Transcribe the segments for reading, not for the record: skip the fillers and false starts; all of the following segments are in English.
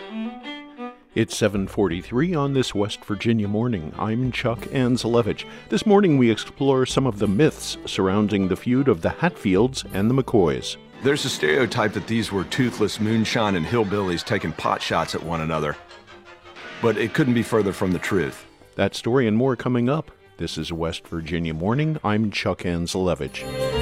It's 7:43 on this West Virginia morning. I'm Chuck Anzelevich. This morning we explore some of the myths surrounding the feud of the Hatfields and the McCoys. There's a stereotype that these were toothless moonshine and hillbillies taking pot shots at one another. But it couldn't be further from the truth. That story and more coming up. This is West Virginia Morning. I'm Chuck Anzelevich.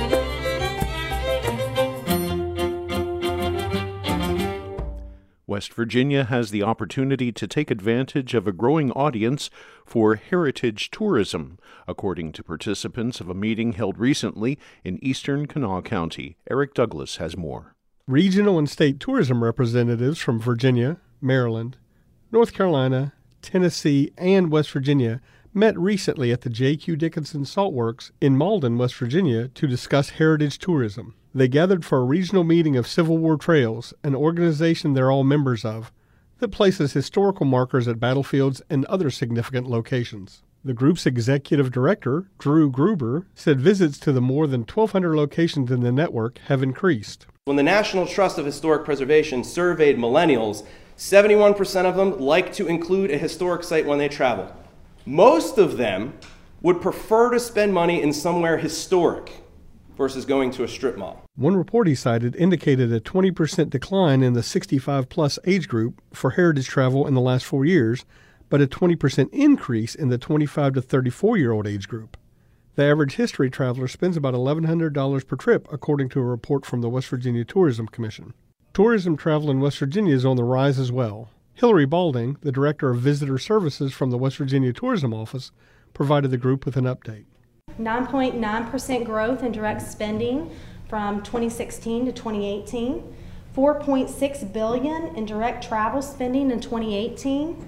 West Virginia has the opportunity to take advantage of a growing audience for heritage tourism, according to participants of a meeting held recently in eastern Kanawha County. Eric Douglas has more. Regional and state tourism representatives from Virginia, Maryland, North Carolina, Tennessee, and West Virginia met recently at the J.Q. Dickinson Salt Works in Malden, West Virginia, to discuss heritage tourism. They gathered for a regional meeting of Civil War Trails, an organization they're all members of, that places historical markers at battlefields and other significant locations. The group's executive director, Drew Gruber, said visits to the more than 1,200 locations in the network have increased. When the National Trust of Historic Preservation surveyed millennials, 71% of them like to include a historic site when they travel. Most of them would prefer to spend money in somewhere historic versus going to a strip mall. One report he cited indicated a 20% decline in the 65-plus age group for heritage travel in the last 4 years, but a 20% increase in the 25 to 34-year-old age group. The average history traveler spends about $1,100 per trip, according to a report from the West Virginia Tourism Commission. Tourism travel in West Virginia is on the rise as well. Hillary Balding, the Director of Visitor Services from the West Virginia Tourism Office, provided the group with an update. 9.9% growth in direct spending from 2016 to 2018, $4.6 billion in direct travel spending in 2018,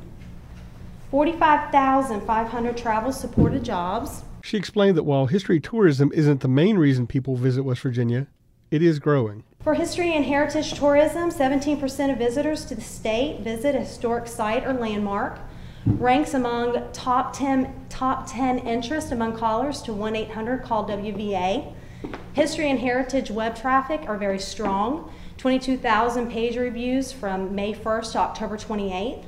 45,500 travel-supported jobs. She explained that while history tourism isn't the main reason people visit West Virginia, it is growing. For history and heritage tourism, 17% of visitors to the state visit a historic site or landmark, ranks among top 10 interest among callers to 1-800-CALL-WVA. History and heritage web traffic are very strong, 22,000 page reviews from May 1st to October 28th,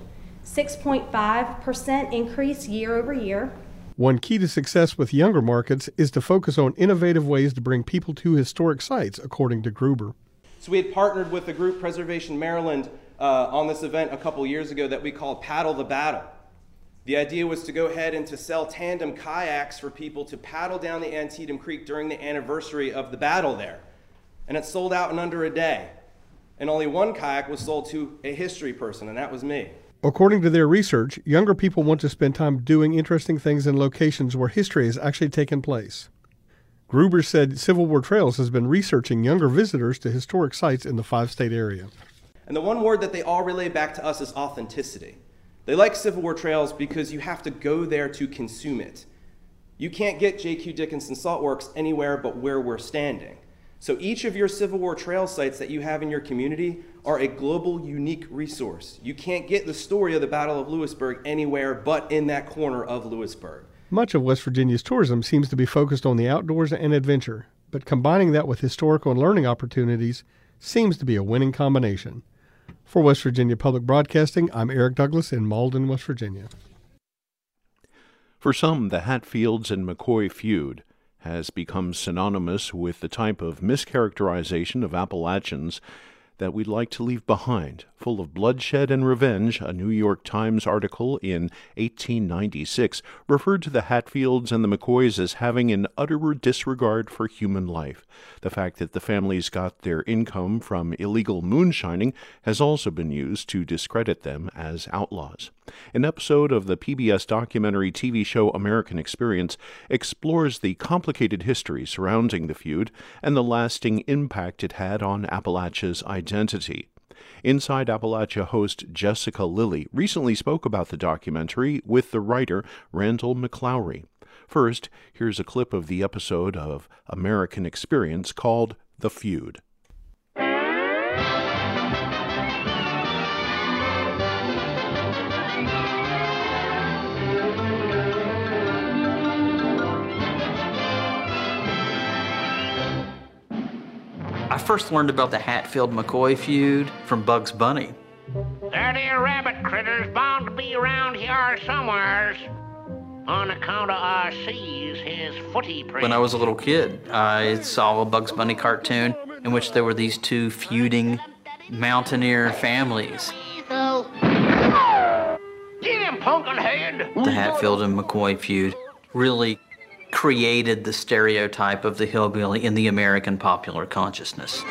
6.5% increase year over year. One key to success with younger markets is to focus on innovative ways to bring people to historic sites, according to Gruber. So we had partnered with the group Preservation Maryland on this event a couple years ago that we called Paddle the Battle. The idea was to go ahead and to sell tandem kayaks for people to paddle down the Antietam Creek during the anniversary of the battle there. And it sold out in under a day. And only one kayak was sold to a history person, and that was me. According to their research, younger people want to spend time doing interesting things in locations where history has actually taken place. Gruber said Civil War Trails has been researching younger visitors to historic sites in the 5-state area. And the one word that they all relay back to us is authenticity. They like Civil War Trails because you have to go there to consume it. You can't get J.Q. Dickinson Salt Works anywhere but where we're standing. So each of your Civil War Trail sites that you have in your community are a global, unique resource. You can't get the story of the Battle of Lewisburg anywhere but in that corner of Lewisburg. Much of West Virginia's tourism seems to be focused on the outdoors and adventure, but combining that with historical and learning opportunities seems to be a winning combination. For West Virginia Public Broadcasting, I'm Eric Douglas in Malden, West Virginia. For some, the Hatfields and McCoy feud has become synonymous with the type of mischaracterization of Appalachians that we'd like to leave behind, full of bloodshed and revenge. A New York Times article in 1896 referred to the Hatfields and the McCoys as having an utter disregard for human life. The fact that the families got their income from illegal moonshining has also been used to discredit them as outlaws. An episode of the PBS documentary TV show American Experience explores the complicated history surrounding the feud and the lasting impact it had on Appalachia's identity. Inside Appalachia host Jessica Lilly recently spoke about the documentary with the writer Randall McLaury. First, here's a clip of the episode of American Experience called The Feud. I first learned about the Hatfield-McCoy feud from Bugs Bunny. That there rabbit critter's bound to be around here somewheres. On account of I sees his footy print. When I was a little kid, I saw a Bugs Bunny cartoon in which there were these two feuding mountaineer families. Get him, Pumpkinhead! The Hatfield and McCoy feud really created the stereotype of the hillbilly in the American popular consciousness.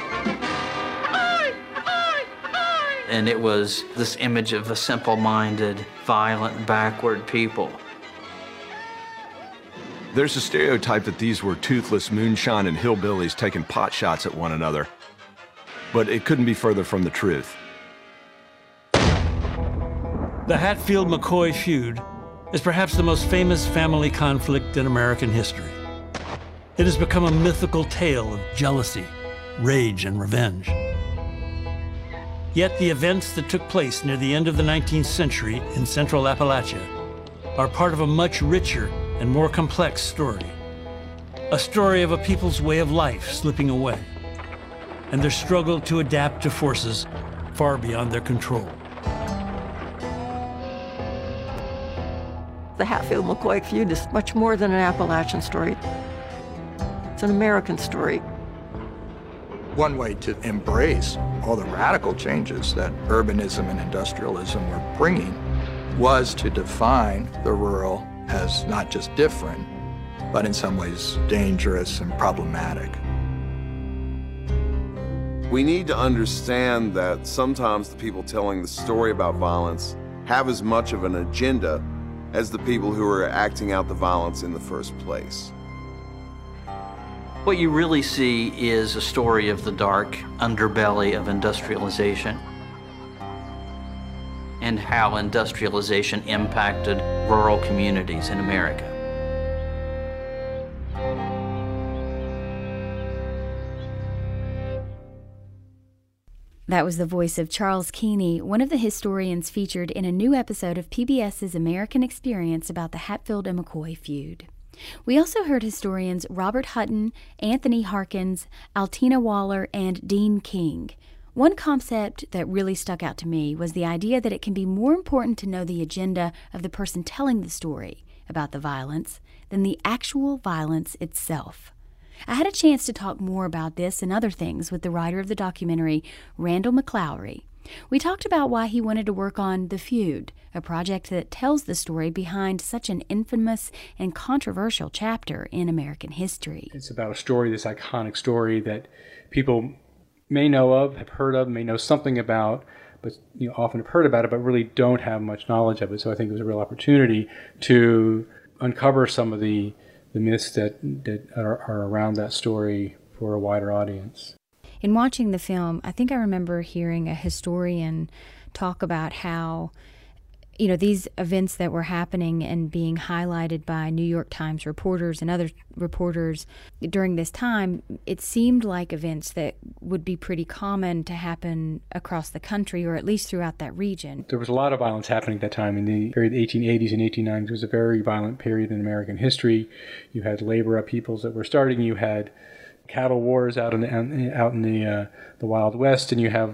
And it was this image of a simple-minded, violent, backward people. There's a stereotype that these were toothless moonshine and hillbillies taking pot shots at one another, but it couldn't be further from the truth. The Hatfield-McCoy feud is perhaps the most famous family conflict in American history. It has become a mythical tale of jealousy, rage, and revenge. Yet the events that took place near the end of the 19th century in central Appalachia are part of a much richer and more complex story. A story of a people's way of life slipping away, and their struggle to adapt to forces far beyond their control. The Hatfield-McCoy feud is much more than an Appalachian story. It's an American story. One way to embrace all the radical changes that urbanism and industrialism were bringing was to define the rural as not just different, but in some ways dangerous and problematic. We need to understand that sometimes the people telling the story about violence have as much of an agenda as the people who are acting out the violence in the first place. What you really see is a story of the dark underbelly of industrialization and how industrialization impacted rural communities in America. That was the voice of Charles Keeney, one of the historians featured in a new episode of PBS's American Experience about the Hatfield and McCoy feud. We also heard historians Robert Hutton, Anthony Harkins, Altina Waller, and Dean King. One concept that really stuck out to me was the idea that it can be more important to know the agenda of the person telling the story about the violence than the actual violence itself. I had a chance to talk more about this and other things with the writer of the documentary, Randall McLaury. We talked about why he wanted to work on The Feud, a project that tells the story behind such an infamous and controversial chapter in American history. It's about a story, this iconic story that people may know of, have heard of, may know something about, but often have heard about it, but really don't have much knowledge of it. So I think it was a real opportunity to uncover some of the myths that are around that story for a wider audience. In watching the film, I think I remember hearing a historian talk about how, these events that were happening and being highlighted by New York Times reporters and other reporters during this time, it seemed like events that would be pretty common to happen across the country, or at least throughout that region. There was a lot of violence happening at that time. In the period of the 1880s and 1890s, it was a very violent period in American history. You had labor upheavals that were starting. You had cattle wars out in the Wild West, and you have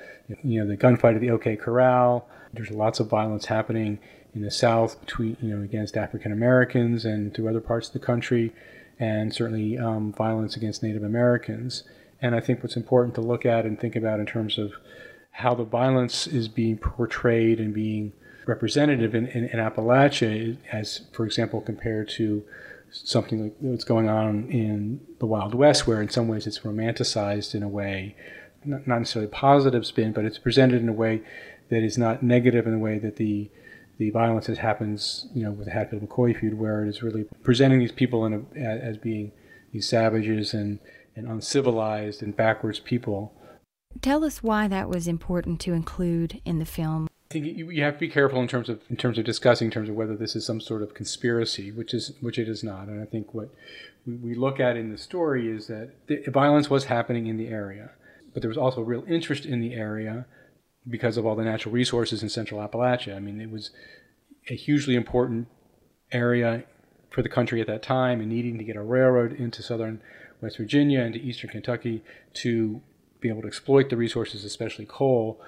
the gunfight at the OK Corral. There's lots of violence happening in the South between against African Americans and through other parts of the country, and certainly violence against Native Americans. And I think what's important to look at and think about in terms of how the violence is being portrayed and being representative in Appalachia, as for example compared to something like what's going on in the Wild West, where in some ways it's romanticized in a way, not necessarily a positive spin, but it's presented in a way that is not negative in the way that the violence that happens, with the Hatfield-McCoy feud, where it is really presenting these people as being these savages and uncivilized and backwards people. Tell us why that was important to include in the film. I think you have to be careful in terms of discussing in terms of whether this is some sort of conspiracy, which it is not. And I think what we look at in the story is that the violence was happening in the area, but there was also real interest in the area because of all the natural resources in central Appalachia. I mean, it was a hugely important area for the country at that time, and needing to get a railroad into southern West Virginia and to eastern Kentucky to be able to exploit the resources, especially coal.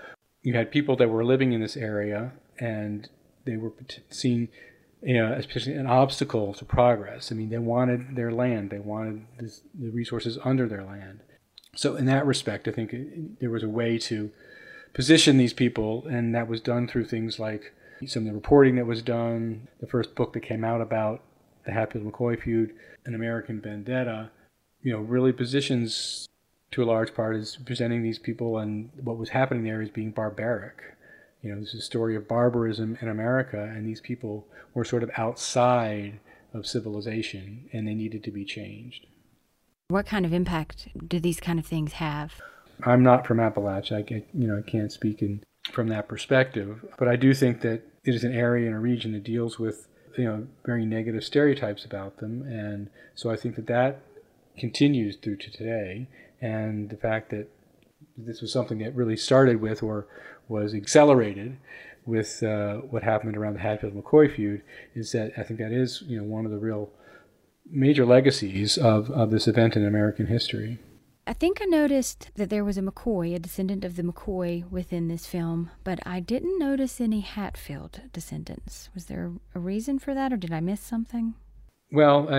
you had people that were living in this area, and they were seen, especially an obstacle to progress. I mean, they wanted their land. They wanted the resources under their land. So in that respect, I think there was a way to position these people, and that was done through things like some of the reporting that was done. The first book that came out about the Hatfield-McCoy feud, An American Vendetta, really positions, to a large part, is presenting these people and what was happening there as being barbaric. This is a story of barbarism in America, and these people were sort of outside of civilization, and they needed to be changed. What kind of impact do these kind of things have? I'm not from Appalachia. I can't speak from that perspective, but I do think that it is an area and a region that deals with very negative stereotypes about them, and so I think that continues through to today. And the fact that this was something that really started with, or was accelerated with what happened around the Hatfield-McCoy feud, is that I think that is one of the real major legacies of this event in American history. I think I noticed that there was a McCoy, a descendant of the McCoy, within this film, but I didn't notice any Hatfield descendants. Was there a reason for that, or did I miss something? Well,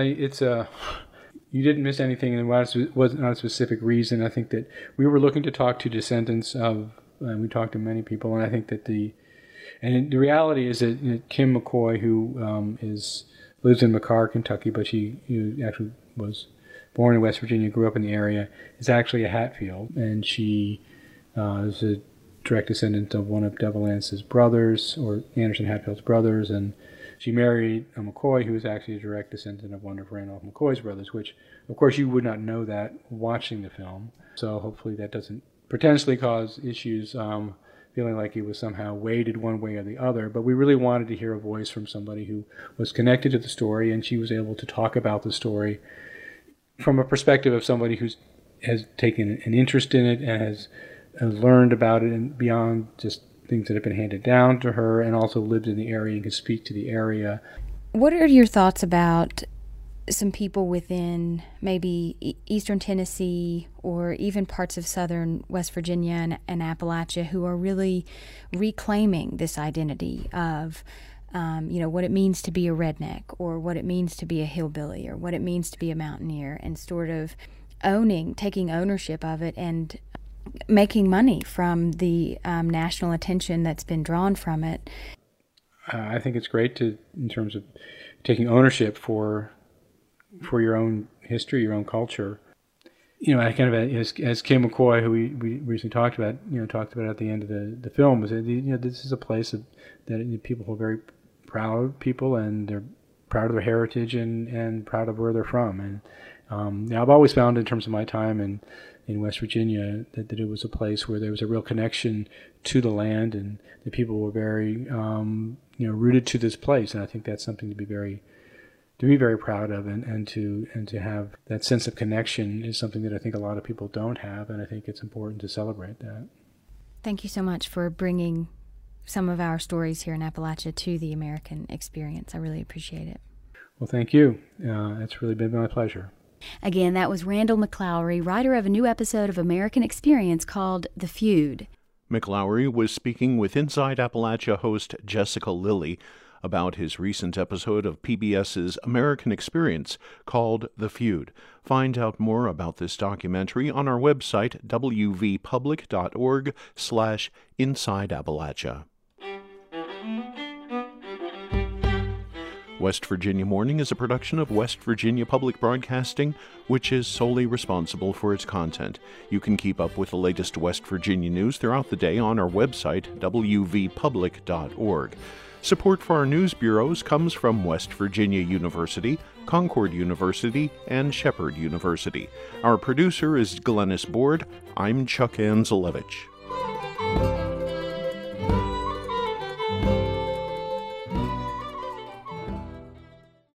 you didn't miss anything, and it was not a specific reason. I think that we were looking to talk to descendants of, and we talked to many people, and I think that the reality is that Kim McCoy, who lives in McCarr, Kentucky, but she actually was born in West Virginia, grew up in the area, is actually a Hatfield, and she is a direct descendant of one of Devil Anse's brothers, or Anderson Hatfield's brothers, and she married a McCoy who was actually a direct descendant of one of Randolph McCoy's brothers, which, of course, you would not know that watching the film. So hopefully that doesn't potentially cause issues, feeling like it was somehow weighted one way or the other. But we really wanted to hear a voice from somebody who was connected to the story, and she was able to talk about the story from a perspective of somebody who has taken an interest in it and has learned about it, and beyond just things that have been handed down to her, and also lived in the area and can speak to the area. What are your thoughts about some people within maybe eastern Tennessee or even parts of southern West Virginia and Appalachia who are really reclaiming this identity of what it means to be a redneck, or what it means to be a hillbilly, or what it means to be a mountaineer, and sort of taking ownership of it and making money from the national attention that's been drawn from it? I think it's great in terms of taking ownership for your own history, your own culture. I kind of, as Kim McCoy, who we recently talked about at the end of the film, was that this is a place that people who are very proud people, and they're proud of their heritage and proud of where they're from. And I've always found, in terms of my time in West Virginia, that it was a place where there was a real connection to the land, and the people were very rooted to this place. And I think that's something to be very proud of, and to have that sense of connection is something that I think a lot of people don't have, and I think it's important to celebrate that. Thank you so much for bringing some of our stories here in Appalachia to the American experience. I really appreciate it. Well, thank you. It's really been my pleasure. Again, that was Randall McLaury, writer of a new episode of American Experience called The Feud. McLaury was speaking with Inside Appalachia host Jessica Lilly about his recent episode of PBS's American Experience called The Feud. Find out more about this documentary on our website, wvpublic.org/InsideAppalachia. West Virginia Morning is a production of West Virginia Public Broadcasting, which is solely responsible for its content. You can keep up with the latest West Virginia news throughout the day on our website, wvpublic.org. Support for our news bureaus comes from West Virginia University, Concord University, and Shepherd University. Our producer is Glennis Board. I'm Chuck Anzelevich.